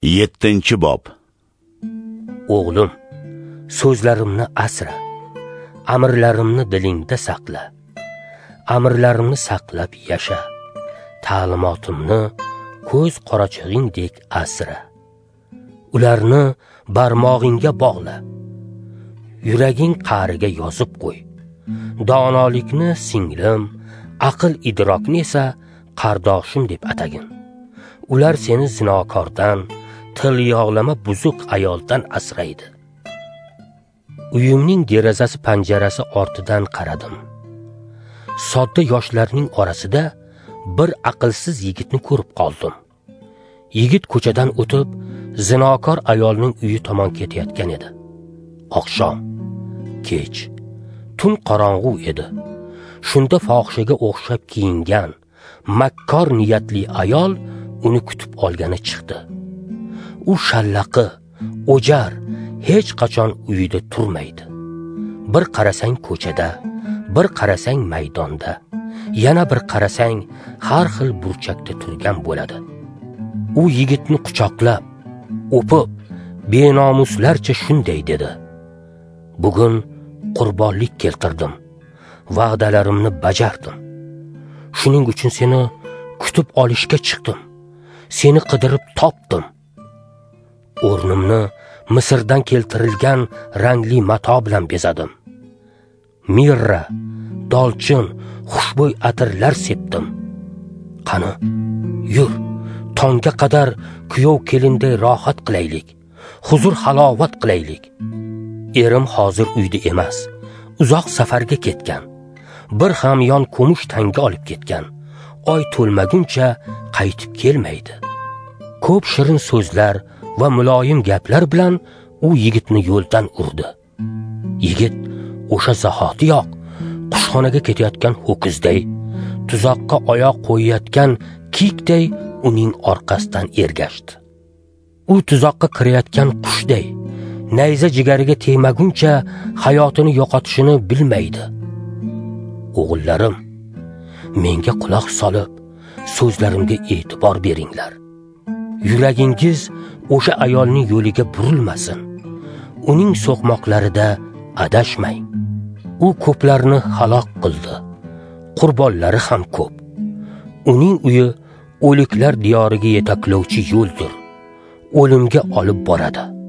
7-bob. O'g'lim, so'zlarimni asra, amrlarimni dilingda saqla. Amrlarimni saqlab yasha, ta'limotimni ko'z qorachig'ingdek asra. Ularni barmog'ingga bog'la, yuraging qa'riga yozib qo'y. Donolikni singlim, aql idrokni esa qardoshim deb atagin. Ular seni zinokordan, til yog'lama buzuq ayoldan asraydi. Uyimning derazasi panjarasi ortidan qaradim. Sodda yoshlarning orasida bir aqlsiz yigitni ko'rib qoldim. Yigit ko'chadan o'tib, zinokor ayolning uyi tomon ketayotgan edi. Oqshom, kech, tun qorong'u edi. Shunda fohishaga o'xshab kiyingan, makkor niyatli ayol uni kutib olgani chiqdi. U shallaqi, o'jar, hech qachon uyida turmaydi. Bir qarasang ko'chada, bir qarasang maydonda, yana bir qarasang har xil burchakda turgan bo'ladi. U yigitni quchoqlab, o'pib, benomuslarcha shunday dedi: "Bugun qurbonlik keltirdim, va'dalarimni bajardim. Shuning uchun seni kutib olishga chiqdim. Seni qidirib topdim. O'rnimni Misrdan keltirilgan rangli mato bilan bezadim. Mirra, dolchin, xushbo'y atirlar sepdim. Qani, yur, tongga qadar kuyov kelinday rohat qilaylik, huzur halovat qilaylik. Erim hozir uyda emas, uzoq safarga ketgan. Bir hamyon kumush tanga olib ketgan. Oy to'lmaguncha qaytib kelmaydi." Ko'p shirin so'zlar va muloyim gaplar bilan u yigitni yo'ldan urdi. Yigit o'sha zahotiyoq qushxonaga ketayotgan ho'kizday, tuzoqqa oyoq qo'yayotgan kikday uning orqasidan ergashdi. U tuzoqqa kirayotgan qushday, nayza jigariga tegmaguncha hayotini yo'qotishini bilmaydi. O'g'illarim, menga quloq solib, so'zlarimga e'tibor beringlar. Yuragingiz o'sha ayolning yo'liga burilmasin. Uning so'qmoqlarida adashmang. U ko'plarni halok qildi. Qurbonlari ham ko'p. Uning uyi o'liklar diyoriga yetaklovchi yo'ldir. O'limga olib boradi.